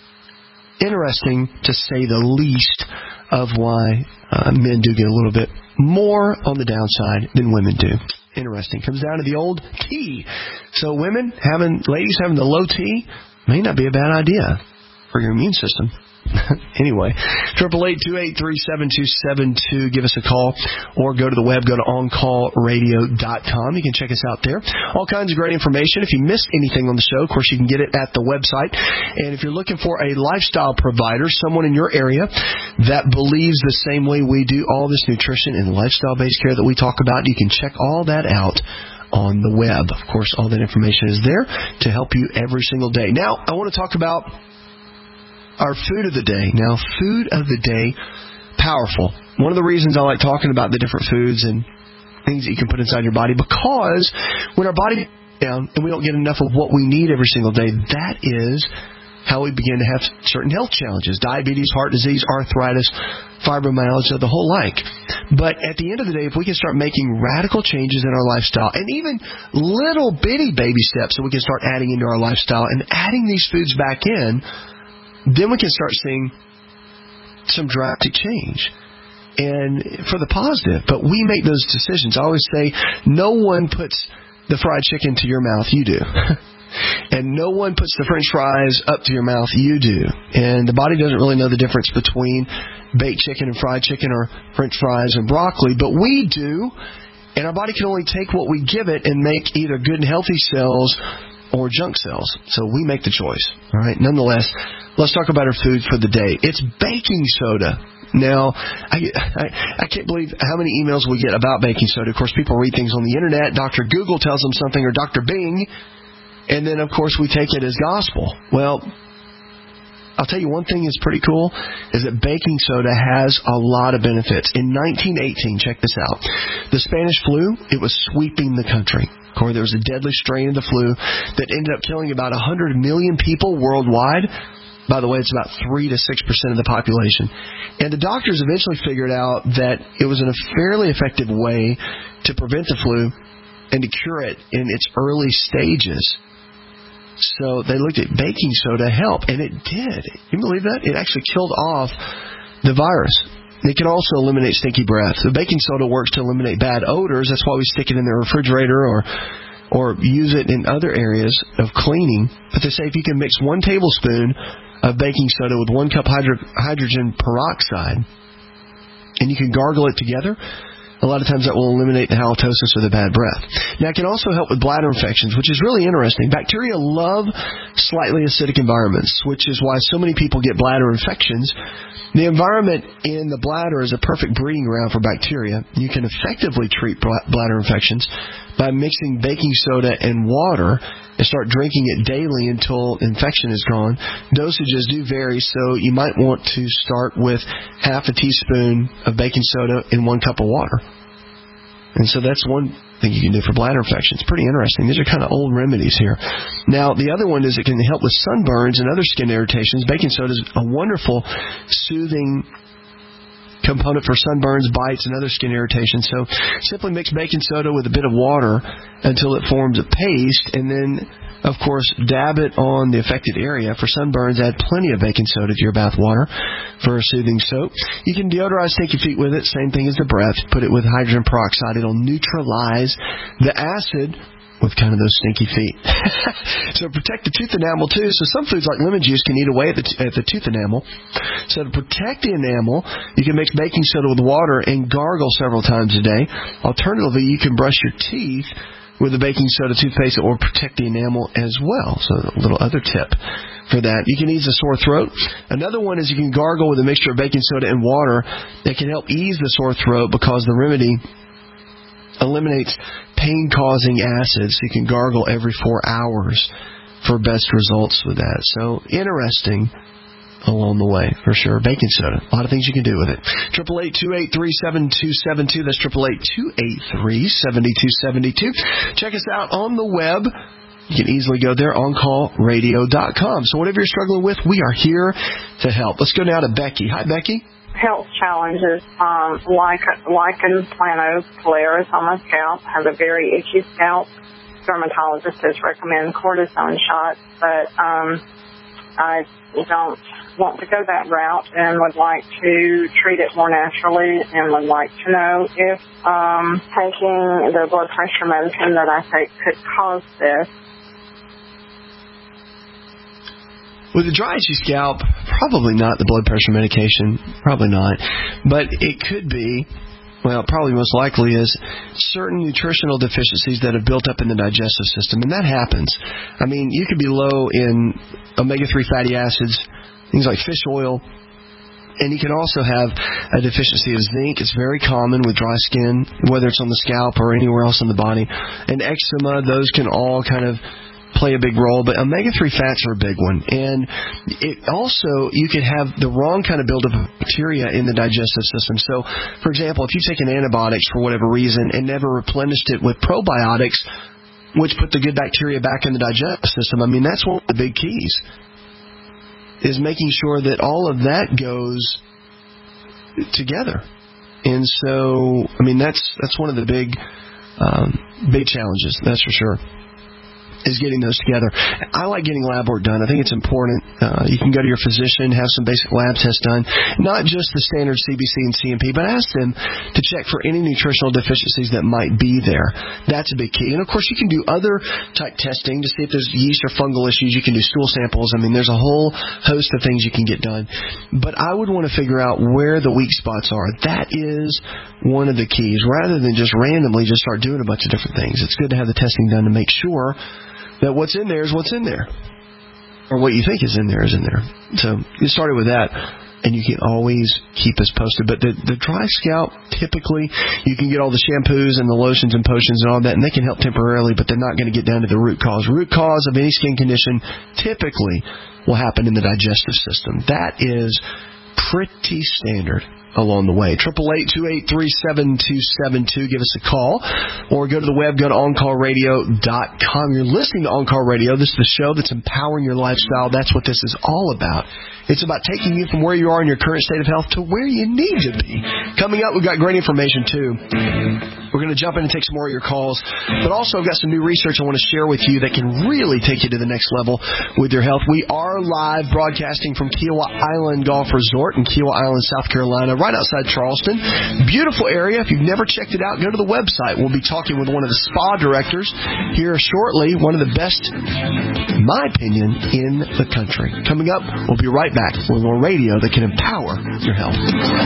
interesting, to say the least, of why uh, men do get a little bit more on the downside than women do. Interesting. Comes down to the old T. So women having, ladies having the low T may not be a bad idea for your immune system. Anyway, triple eight two eight three seven two seven two. Give us a call, or go to the web. Go to on call radio dot com. You can check us out there. All kinds of great information. If you missed anything on the show, of course, you can get it at the website. And if you're looking for a lifestyle provider, someone in your area that believes the same way we do, all this nutrition and lifestyle-based care that we talk about, you can check all that out on the web. Of course, all that information is there to help you every single day. Now, I want to talk about our food of the day. Now, food of the day, powerful. One of the reasons I like talking about the different foods and things that you can put inside your body, because when our body goes down and we don't get enough of what we need every single day, that is how we begin to have certain health challenges: diabetes, heart disease, arthritis, fibromyalgia, the whole like. But at the end of the day, if we can start making radical changes in our lifestyle, and even little bitty baby steps that we can start adding into our lifestyle and adding these foods back in, then we can start seeing some drastic change, and for the positive. But we make those decisions. I always say, no one puts the fried chicken to your mouth, you do. And no one puts the French fries up to your mouth, you do. And the body doesn't really know the difference between baked chicken and fried chicken, or French fries and broccoli, but we do. And our body can only take what we give it and make either good and healthy cells or junk cells. So we make the choice. All right. Nonetheless, let's talk about our food for the day. It's baking soda. Now, I, I, I can't believe how many emails we get about baking soda. Of course, people read things on the internet. Doctor Google tells them something, or Doctor Bing, and then, of course, we take it as gospel. Well, I'll tell you one thing is pretty cool, is that baking soda has a lot of benefits. In nineteen eighteen, check this out, the Spanish flu, it was sweeping the country. There was a deadly strain of the flu that ended up killing about one hundred million people worldwide. By the way, it's about three to six percent of the population. And the doctors eventually figured out that it was a fairly effective way to prevent the flu and to cure it in its early stages. So they looked at baking soda help, and it did. Can you believe that? It actually killed off the virus. It can also eliminate stinky breath. The baking soda works to eliminate bad odors. That's why we stick it in the refrigerator, or or use it in other areas of cleaning. But they say if you can mix one tablespoon of baking soda with one cup hydro- hydrogen peroxide, and you can gargle it together, A lot of times that will eliminate the halitosis or the bad breath. Now, it can also help with bladder infections, which is really interesting. Bacteria love slightly acidic environments, which is why so many people get bladder infections. The environment in the bladder is a perfect breeding ground for bacteria. You can effectively treat bladder infections by mixing baking soda and water and start drinking it daily until infection is gone. Dosages do vary, so you might want to start with half a teaspoon of baking soda in one cup of water. And so that's one thing you can do for bladder infections. Pretty interesting. These are kind of old remedies here. Now, the other one is it can help with sunburns and other skin irritations. Baking soda is a wonderful soothing component for sunburns, bites, and other skin irritations. So simply mix baking soda with a bit of water until it forms a paste, and then, of course, dab it on the affected area. For sunburns, add plenty of baking soda to your bath water for a soothing soap. You can deodorize stinky feet with it, same thing as the breath. Put it with hydrogen peroxide. It'll neutralize the acid with kind of those stinky feet. So protect the tooth enamel, too. So some foods like lemon juice can eat away at the, t- at the tooth enamel. So to protect the enamel, you can mix baking soda with water and gargle several times a day. Alternatively, you can brush your teeth with the baking soda toothpaste or protect the enamel as well. So a little other tip for that. You can ease a sore throat. Another one is you can gargle with a mixture of baking soda and water that can help ease the sore throat because the remedy eliminates pain-causing acids. So you can gargle every four hours for best results with that. So interesting along the way, for sure. Baking soda. A lot of things you can do with it. eight eight eight, two eight three, seven two seven two. That's eight eight eight, two eight three, seven two seven two. Check us out on the web. You can easily go there, on call radio dot com. So whatever you're struggling with, we are here to help. Let's go now to Becky. Hi, Becky. Health challenges, um, lichen, lichen planopilaris on my scalp. I have a very itchy scalp. Dermatologist has recommended cortisone shots, but um, I don't want to go that route and would like to treat it more naturally and would like to know if um, taking the blood pressure medicine that I take could cause this. With a dry, itchy scalp, probably not the blood pressure medication, probably not. But it could be, well, probably most likely is certain nutritional deficiencies that have built up in the digestive system, and that happens. I mean, you could be low in omega three fatty acids, things like fish oil, and you can also have a deficiency of zinc. It's very common with dry skin, whether it's on the scalp or anywhere else on the body. And eczema, those can all kind of play a big role, but omega three fats are a big one. And it also, you could have the wrong kind of buildup of bacteria in the digestive system. So, for example, if you've taken antibiotics for whatever reason and never replenished it with probiotics, which put the good bacteria back in the digestive system, I mean, that's one of the big keys, is making sure that all of that goes together. And so, I mean, that's that's one of the big, um, big challenges, that's for sure, is getting those together. I like getting lab work done. I think it's important. Uh, you can go to your physician, have some basic lab tests done, not just the standard C B C and C M P, but ask them to check for any nutritional deficiencies that might be there. That's a big key. And, of course, you can do other type testing to see if there's yeast or fungal issues. You can do stool samples. I mean, there's a whole host of things you can get done. But I would want to figure out where the weak spots are. That is one of the keys. Rather than just randomly just start doing a bunch of different things, it's good to have the testing done to make sure that what's in there is what's in there. Or what you think is in there is in there. So get started with that, and you can always keep us posted. But the, the dry scalp, typically, you can get all the shampoos and the lotions and potions and all that, and they can help temporarily, but they're not going to get down to the root cause. Root cause of any skin condition typically will happen in the digestive system. That is pretty standard along the way. eight eight eight, two eight three, seven two seven two. Give us a call or go to the web, go to on call radio dot com. You're listening to On Call Radio. This is the show that's empowering your lifestyle. That's what this is all about. It's about taking you from where you are in your current state of health to where you need to be. Coming up, we've got great information, too. We're going to jump in and take some more of your calls. But also, I've got some new research I want to share with you that can really take you to the next level with your health. We are live broadcasting from Kiowa Island Golf Resort in Kiowa Island, South Carolina. Right right outside Charleston. Beautiful area. If you've never checked it out, go to the website. We'll be talking with one of the spa directors here shortly, one of the best, in my opinion, in the country. Coming up, we'll be right back with more radio that can empower your health.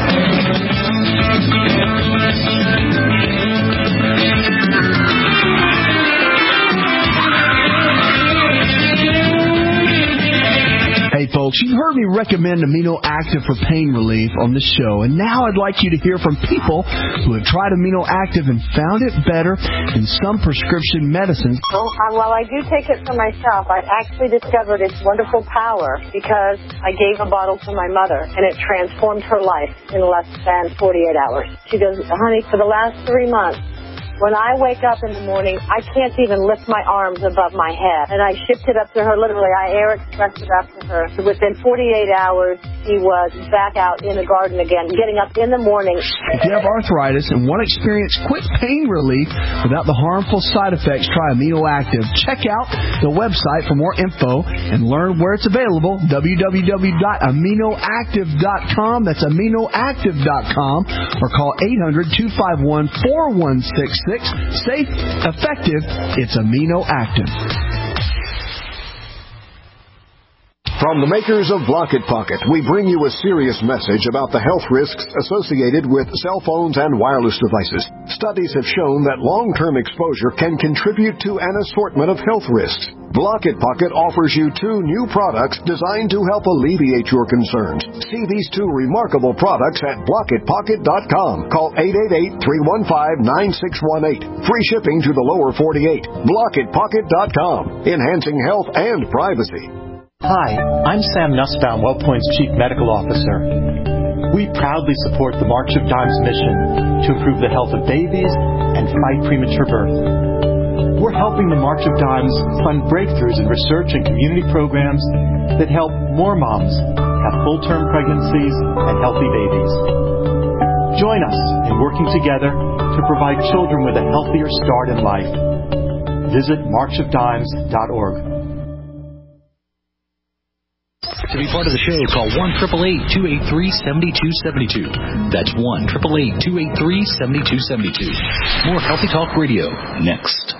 Hey folks, you've heard me recommend Amino Active for pain relief on this show, and now I'd like you to hear from people who have tried Amino Active and found it better than some prescription medicines. Well, uh, while I do take it for myself, I actually discovered its wonderful power because I gave a bottle to my mother, and it transformed her life in less than forty-eight hours. She goes, honey, for the last three months, when I wake up in the morning, I can't even lift my arms above my head. And I shipped it up to her, literally. I air expressed it up to her. So within forty-eight hours, she was back out in the garden again, getting up in the morning. If you have arthritis and want to experience quick pain relief without the harmful side effects, try Amino Active. Check out the website for more info and learn where it's available, w w w dot amino active dot com. That's amino active dot com. Or call eight hundred, two five one, four one six six. Safe, effective, it's Amino Active. From the makers of Block-It Pocket, we bring you a serious message about the health risks associated with cell phones and wireless devices. Studies have shown that long-term exposure can contribute to an assortment of health risks. Block-It Pocket offers you two new products designed to help alleviate your concerns. See these two remarkable products at block it pocket dot com. Call eight eight eight, three one five, nine six one eight. Free shipping to the lower forty-eight. block it pocket dot com. Enhancing health and privacy. Hi, I'm Sam Nussbaum, WellPoint's Chief Medical Officer. We proudly support the March of Dimes mission to improve the health of babies and fight premature birth. We're helping the March of Dimes fund breakthroughs in research and community programs that help more moms have full-term pregnancies and healthy babies. Join us in working together to provide children with a healthier start in life. Visit march of dimes dot org. To be part of the show, call one eight eight eight, two eight three, seven two seven two. That's one eight eight eight, two eight three, seven two seven two. More Healthy Talk Radio next.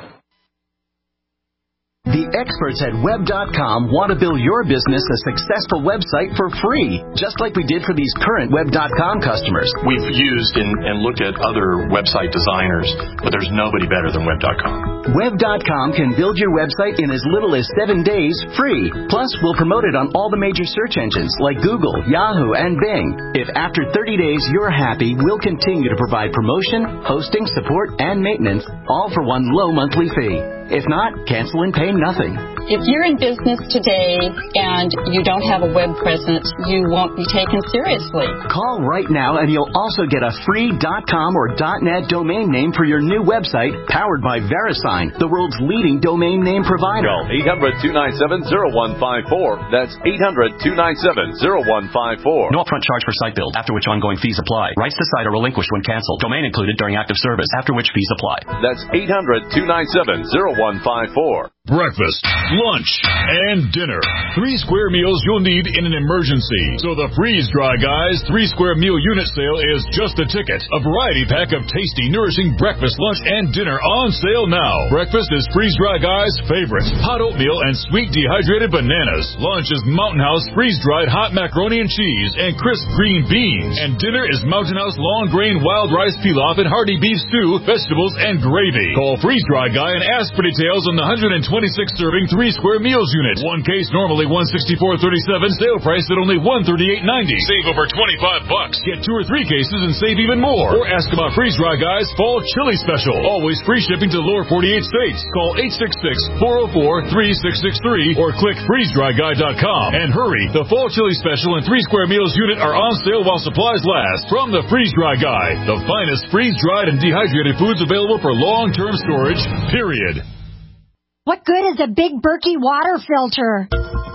The experts at web dot com want to build your business a successful website for free, just like we did for these current web dot com customers. We've used and, and looked at other website designers, but there's nobody better than web dot com. web dot com can build your website in as little as seven days free. Plus, we'll promote it on all the major search engines like Google, Yahoo, and Bing. If after thirty days you're happy, we'll continue to provide promotion, hosting, support, and maintenance, all for one low monthly fee. If not, cancel and pay nothing. If you're in business today and you don't have a web presence, you won't be taken seriously. Call right now and you'll also get a free .com or .net domain name for your new website powered by VeriSign, the world's leading domain name provider. Call eight hundred, two nine seven, zero one five four. That's eight hundred, two nine seven, zero one five four. No upfront charge for site build, after which ongoing fees apply. Rights to site are relinquished when canceled. Domain included during active service, after which fees apply. That's eight hundred, two nine seven, zero one five four. Breakfast, lunch, and dinner. Three square meals you'll need in an emergency. So the Freeze Dry Guys three square meal unit sale is just a ticket. A variety pack of tasty, nourishing breakfast, lunch, and dinner on sale now. Breakfast is Freeze Dry Guys' favorite. Hot oatmeal and sweet dehydrated bananas. Lunch is Mountain House freeze-dried hot macaroni and cheese and crisp green beans. And dinner is Mountain House long grain wild rice pilaf and hearty beef stew, vegetables, and gravy. Call Freeze Dry Guy and ask for details on the one hundred twenty-six serving three square meals unit. One case normally one sixty-four thirty-seven, sale price at only one thirty-eight ninety. Save over twenty-five bucks. Get two or three cases and save even more. Or ask about Freeze Dry Guys Fall Chili Special. Always free shipping to the lower forty-eight states. Call eight six six, four oh four, three six six three or click freeze dry guy dot com. And hurry, the Fall Chili Special and three square meals unit are on sale while supplies last. From the Freeze Dry Guy, the finest freeze-dried and dehydrated foods available for long-term storage, period. What good is a big Berkey water filter?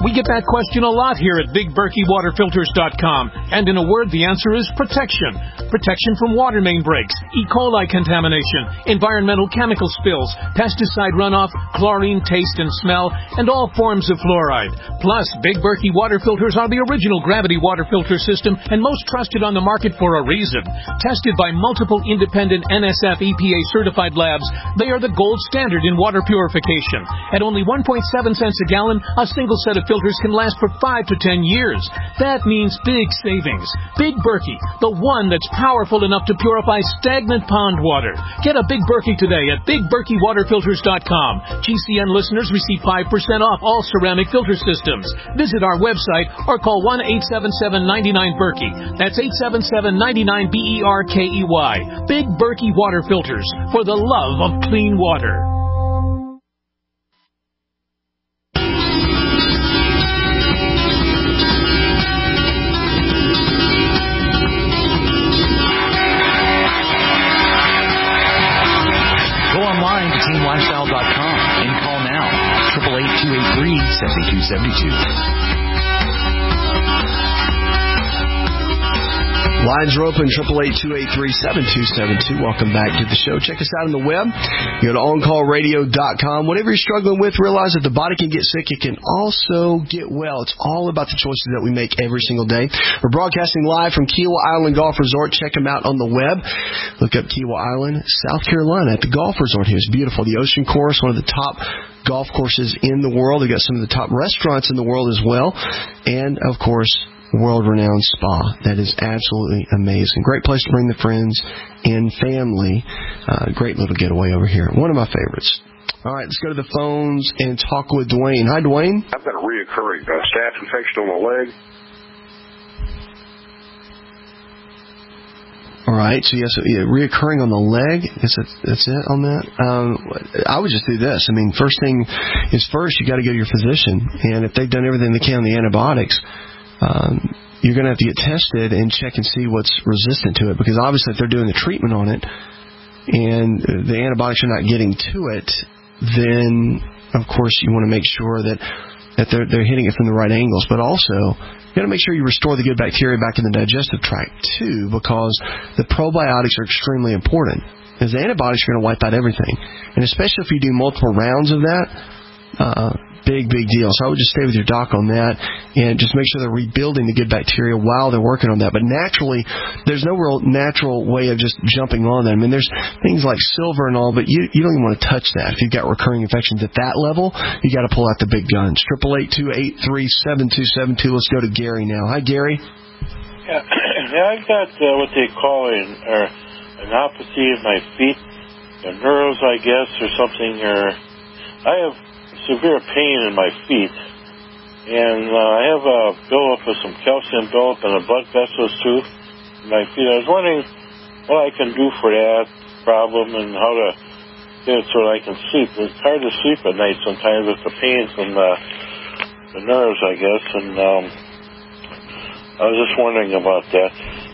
We get that question a lot here at Big Berkey Water Filters dot com. And in a word, the answer is protection. Protection from water main breaks, E. coli contamination, environmental chemical spills, pesticide runoff, chlorine taste and smell, and all forms of fluoride. Plus, Big Berkey Water Filters are the original gravity water filter system and most trusted on the market for a reason. Tested by multiple independent N S F E P A certified labs, they are the gold standard in water purification. At only one point seven cents a gallon, a single set of filters can last for five to ten years. That means big savings. Big Berkey, the one that's powerful enough to purify stagnant pond water. Get a Big Berkey today at Big Berkey Water Filters dot com. G C N listeners receive five percent off all ceramic filter systems. Visit our website or call one eight seven seven, nine nine, Berkey. That's eight seven seven, nine nine, B E R K E Y. Big Berkey Water Filters, for the love of clean water. Go online to team lifestyle dot com and call now, eight eight eight, two eight three, seven two seven two. Lines are open, eight eight eight, two eight three, seven two seven two. Welcome back to the show. Check us out on the web. Go to on call radio dot com. Whatever you're struggling with, realize that the body can get sick. It can also get well. It's all about the choices that we make every single day. We're broadcasting live from Kiawah Island Golf Resort. Check them out on the web. Look up Kiawah Island, South Carolina, at the golf resort here. It's beautiful. The Ocean Course, one of the top golf courses in the world. They've got some of the top restaurants in the world as well. And, of course, world-renowned spa. That is absolutely amazing. Great place to bring the friends and family. Uh, great little getaway over here. One of my favorites. All right, let's go to the phones and talk with Dwayne. Hi, Dwayne. I've got a reoccurring uh, staph infection on my leg. All right, so yes, yeah, reoccurring on the leg. I guess that's, that's it on that. Um, I would just do this. I mean, first thing is first, you got to go to your physician, and if they've done everything they can on the antibiotics, um, you're going to have to get tested and check and see what's resistant to it, because obviously if they're doing the treatment on it and the antibiotics are not getting to it, then of course you want to make sure that that they're they're hitting it from the right angles, but also you got to make sure you restore the good bacteria back in the digestive tract too, because the probiotics are extremely important. Because the antibiotics are going to wipe out everything, and especially if you do multiple rounds of that, uh, big big deal. So I would just stay with your doc on that, and just make sure they're rebuilding the good bacteria while they're working on that. But naturally, there's no real natural way of just jumping on them. I mean, there's things like silver and all, but you you don't even want to touch that. If you've got recurring infections at that level, you got to pull out the big guns. Triple eight two eight three seven two seven two. Let's go to Gary now. Hi, Gary. Yeah, yeah I've got uh, what they call an uh, an neuropathy of my feet, the nerves, I guess, or something. Or I have severe pain in my feet, and uh, I have a buildup of some calcium buildup in the blood vessels too in my feet. I was wondering what I can do for that problem and how to get it so that I can sleep. It's hard to sleep at night sometimes with the pains and the, the nerves, I guess, and um, I was just wondering about that.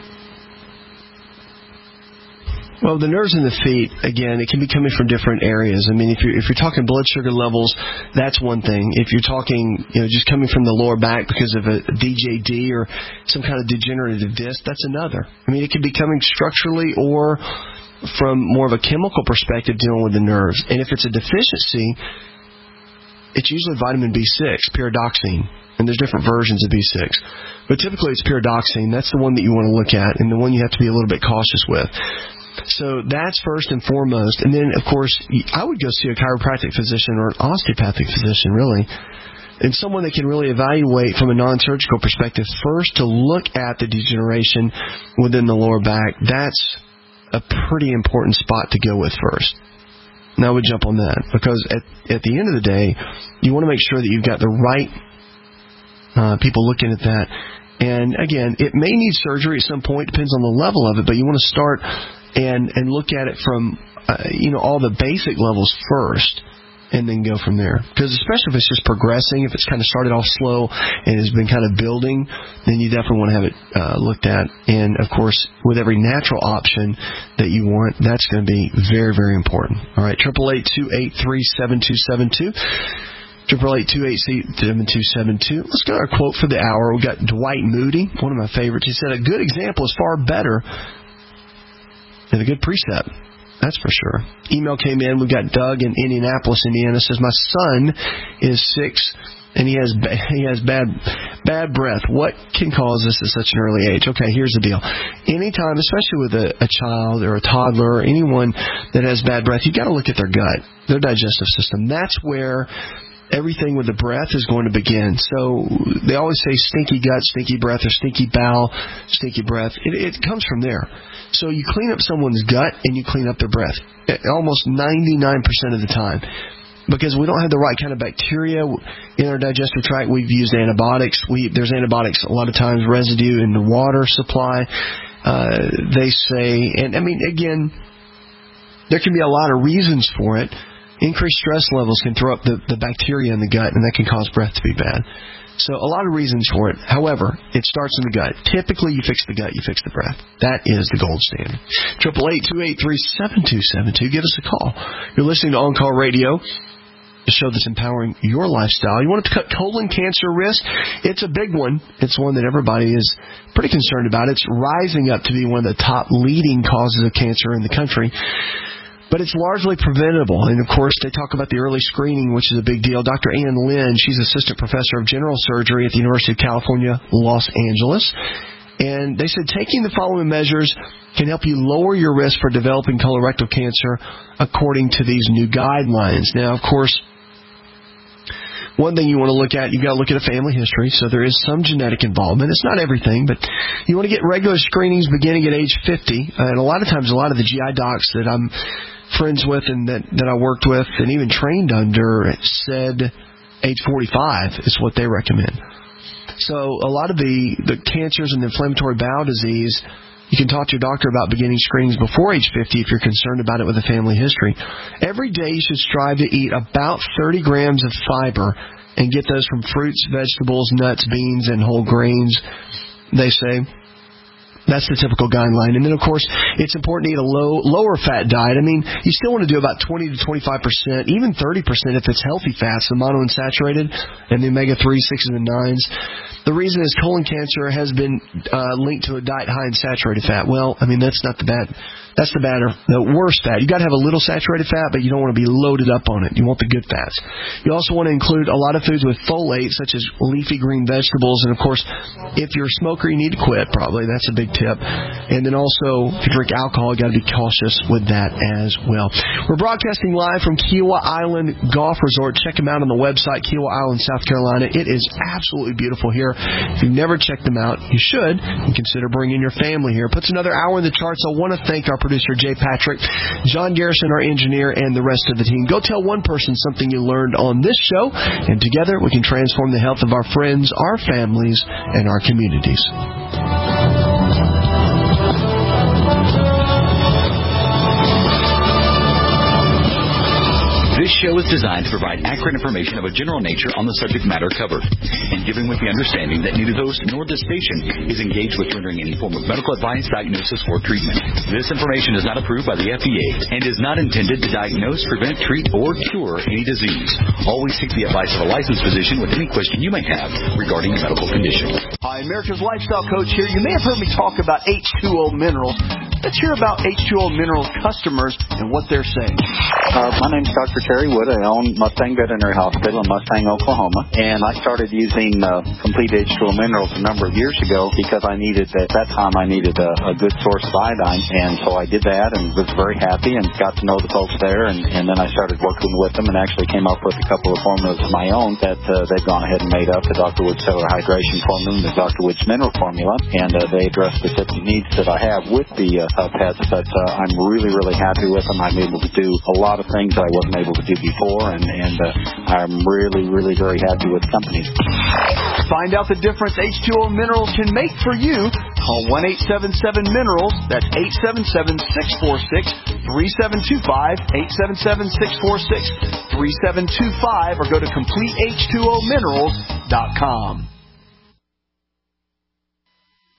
Well, the nerves in the feet, again, it can be coming from different areas. I mean, if you're, if you're talking blood sugar levels, that's one thing. If you're talking, you know, just coming from the lower back because of a D J D or some kind of degenerative disc, that's another. I mean, it could be coming structurally or from more of a chemical perspective dealing with the nerves. And if it's a deficiency, it's usually vitamin B six, pyridoxine. And there's different versions of B six. But typically it's pyridoxine. That's the one that you want to look at and the one you have to be a little bit cautious with. So that's first and foremost. And then, of course, I would go see a chiropractic physician or an osteopathic physician, really, and someone that can really evaluate from a non-surgical perspective first to look at the degeneration within the lower back. That's a pretty important spot to go with first. Now I would jump on that because at, at the end of the day, you want to make sure that you've got the right uh, people looking at that. And, again, it may need surgery at some point. Depends on the level of it. But you want to start and, and look at it from, uh, you know, all the basic levels first and then go from there. Because especially if it's just progressing, if it's kind of started off slow and has been kind of building, then you definitely want to have it uh, looked at. And, of course, with every natural option that you want, that's going to be very, very important. All right, eight eight eight, two eight three, seven two seven two. eight triple eight two eight seven two seven two. Let's go to our quote for the hour. We got Dwight Moody, one of my favorites. He said, a good example is far better than a good precept. That's for sure. Email came in. We've got Doug in Indianapolis, Indiana. Says, my son is six and he has he has bad bad breath. What can cause this at such an early age? Okay, here's the deal. Anytime, especially with a, a child or a toddler or anyone that has bad breath, you've got to look at their gut, their digestive system. That's where everything with the breath is going to begin. So they always say stinky gut, stinky breath, or stinky bowel, stinky breath. It, it comes from there. So you clean up someone's gut and you clean up their breath almost ninety-nine percent of the time. Because we don't have the right kind of bacteria in our digestive tract. We've used antibiotics. We, there's antibiotics a lot of times, residue in the water supply. Uh, they say, and I mean, again, there can be a lot of reasons for it. Increased stress levels can throw up the, the bacteria in the gut, and that can cause breath to be bad. So a lot of reasons for it. However, it starts in the gut. Typically, you fix the gut, you fix the breath. That is the gold standard. triple eight two eight three seven two seven two. Give us a call. You're listening to On Call Radio, the show that's empowering your lifestyle. You want to cut colon cancer risk? It's a big one. It's one that everybody is pretty concerned about. It's rising up to be one of the top leading causes of cancer in the country. But it's largely preventable. And, of course, they talk about the early screening, which is a big deal. Doctor Ann Lynn, she's assistant professor of general surgery at the University of California, Los Angeles. And they said taking the following measures can help you lower your risk for developing colorectal cancer according to these new guidelines. Now, of course, one thing you want to look at, you've got to look at a family history. So there is some genetic involvement. It's not everything, but you want to get regular screenings beginning at age fifty. And a lot of times, a lot of the G I docs that I'm friends with and that, that I worked with and even trained under said age forty-five is what they recommend. So a lot of the, the cancers and the inflammatory bowel disease, you can talk to your doctor about beginning screenings before age fifty if you're concerned about it with a family history. Every day you should strive to eat about thirty grams of fiber and get those from fruits, vegetables, nuts, beans, and whole grains, they say. That's the typical guideline. And then, of course, it's important to eat a low, lower fat diet. I mean, you still want to do about twenty to twenty-five percent, even thirty percent if it's healthy fats, the monounsaturated and the omega three, sixes, and nines. The reason is colon cancer has been uh, linked to a diet high in saturated fat. Well, I mean, that's not the bad. That's the bad or the worst fat. You got to have a little saturated fat, but you don't want to be loaded up on it. You want the good fats. You also want to include a lot of foods with folate, such as leafy green vegetables. And, of course, if you're a smoker, you need to quit, probably. That's a big tip. And then also, if you drink alcohol, you got to be cautious with that as well. We're broadcasting live from Kiowa Island Golf Resort. Check them out on the website, Kiowa Island, South Carolina. It is absolutely beautiful here. If you've never checked them out, you should. And consider bringing your family here. Puts another hour in the charts. I want to thank our producer, Jay Patrick, John Garrison, our engineer, and the rest of the team. Go tell one person something you learned on this show, and together we can transform the health of our friends, our families, and our communities. This show is designed to provide accurate information of a general nature on the subject matter covered, and given with the understanding that neither host nor this station is engaged with rendering any form of medical advice, diagnosis, or treatment. This information is not approved by the F D A and is not intended to diagnose, prevent, treat, or cure any disease. Always seek the advice of a licensed physician with any question you may have regarding a medical condition. Hi, America's Lifestyle Coach here. You may have heard me talk about H two O Minerals. Let's hear about H two O Minerals customers and what they're saying. Uh, my name's Doctor Terry Wood. I own Mustang Veterinary Hospital in Mustang, Oklahoma. And I started using uh, Complete H two O Minerals a number of years ago because I needed, at that time, I needed a, a good source of iodine. And so I did that and was very happy and got to know the folks there. And, and then I started working with them and actually came up with a couple of formulas of my own that uh, they've gone ahead and made up, the Doctor Wood Cellular Hydration Formula and the Doctor Wood's Mineral Formula. And uh, they address specific needs that I have with the uh, uh, pets. But uh, I'm really, really happy with them. I'm able to do a lot of things I wasn't able to do before. And, and uh, I'm really, really very happy with the company. Find out the difference H two O Minerals can make for you. Call one eight seven seven minerals. That's eight seven seven, six four six, three seven two five, eight seven seven, six four six, three seven two five, or go to complete H two O minerals dot com.